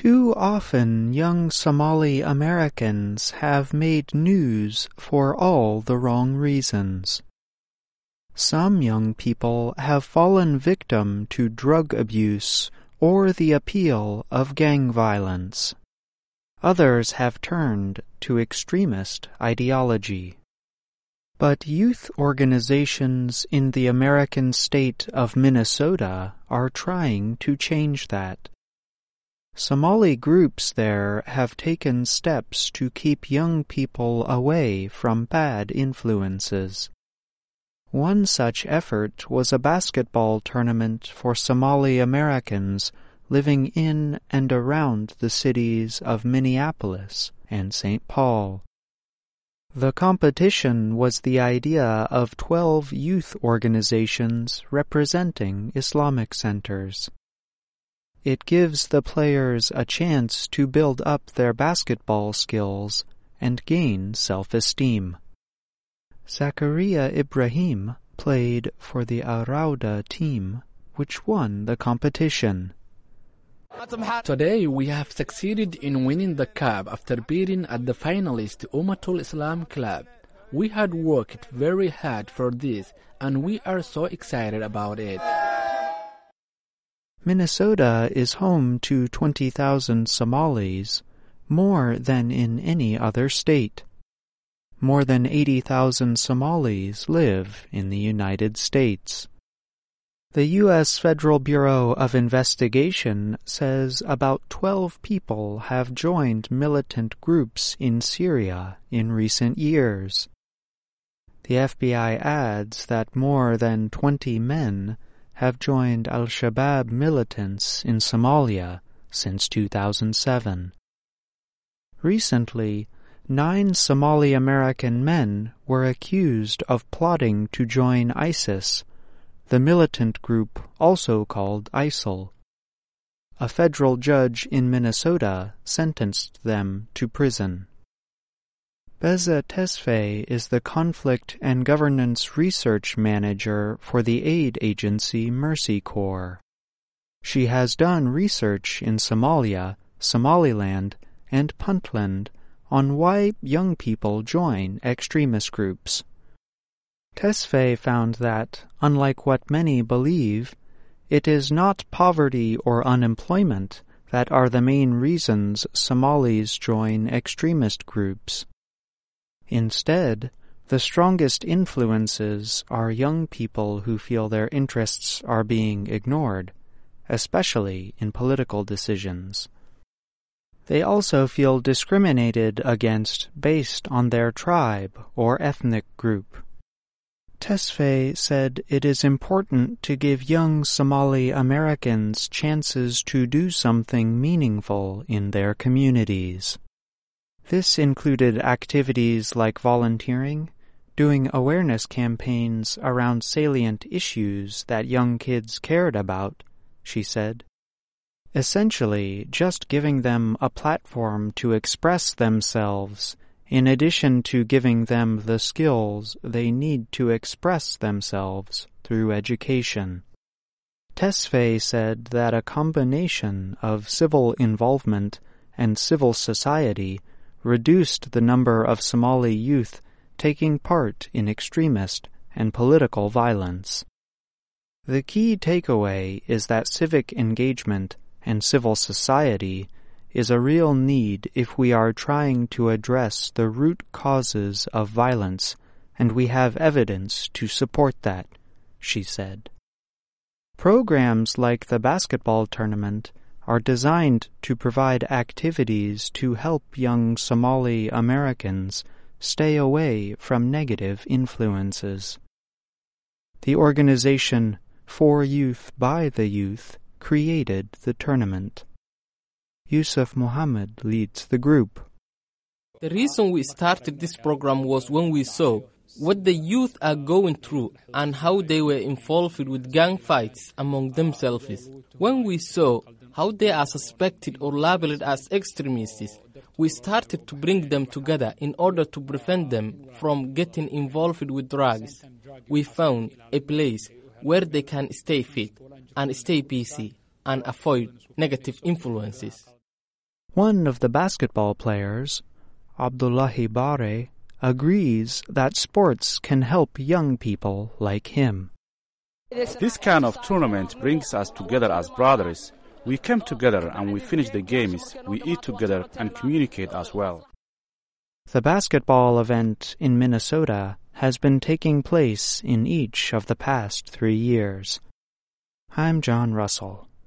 Too often young Somali Americans have made news for all the wrong reasons. Some young people have fallen victim to drug abuse or the appeal of gang violence. Others have turned to extremist ideology. But youth organizations in the American state of Minnesota are trying to change that. Somali groups there have taken steps to keep young people away from bad influences. One such effort was a basketball tournament for Somali Americans living in and around the cities of Minneapolis and St. Paul. The competition was the idea of 12 youth organizations representing Islamic centers. It gives the players a chance to build up their basketball skills and gain self-esteem. Zakaria Ibrahim played for the Arauda team, which won the competition. Today we have succeeded in winning the cup after beating at the finalist Ummatul Islam Club. We had worked very hard for this and we are so excited about it. Minnesota is home to 20,000 Somalis, more than in any other state. More than 80,000 Somalis live in the United States. The U.S. Federal Bureau of Investigation says about 12 people have joined militant groups in Syria in recent years. The FBI adds that more than 20 men have joined al-Shabaab militants in Somalia since 2007. Recently, 9 Somali American men were accused of plotting to join ISIS, the militant group also called ISIL. A federal judge in Minnesota sentenced them to prison. Beza Tesfaye is the Conflict and Governance Research Manager for the aid agency Mercy Corps. She has done research in Somalia, Somaliland, and Puntland on why young people join extremist groups. Tesfaye found that, unlike what many believe, it is not poverty or unemployment that are the main reasons Somalis join extremist groups. Instead, the strongest influences are young people who feel their interests are being ignored, especially in political decisions. They also feel discriminated against based on their tribe or ethnic group. Tesfaye said it is important to give young Somali Americans chances to do something meaningful in their communities. This included activities like volunteering, doing awareness campaigns around salient issues that young kids cared about, she said. Essentially, just giving them a platform to express themselves, in addition to giving them the skills they need to express themselves through education. Tesfaye said that a combination of civil involvement and civil society reduced the number of Somali youth taking part in extremist and political violence. The key takeaway is that civic engagement and civil society is a real need if we are trying to address the root causes of violence, and we have evidence to support that, she said. Programs like the basketball tournament are designed to provide activities to help young Somali Americans stay away from negative influences. The organization For Youth by the Youth created the tournament. Yusuf Muhammad leads the group. The reason we started this program was when we saw what the youth are going through and how they were involved with gang fights among themselves. When we saw how they are suspected or labeled as extremists, we started to bring them together in order to prevent them from getting involved with drugs. We found a place where they can stay fit and stay busy and avoid negative influences. One of the basketball players, Abdullahi Bare, agrees that sports can help young people like him. This kind of tournament brings us together as brothers. We come together and we finish the games, we eat together and communicate as well. The basketball event in Minnesota has been taking place in each of the past 3 years. I'm John Russell.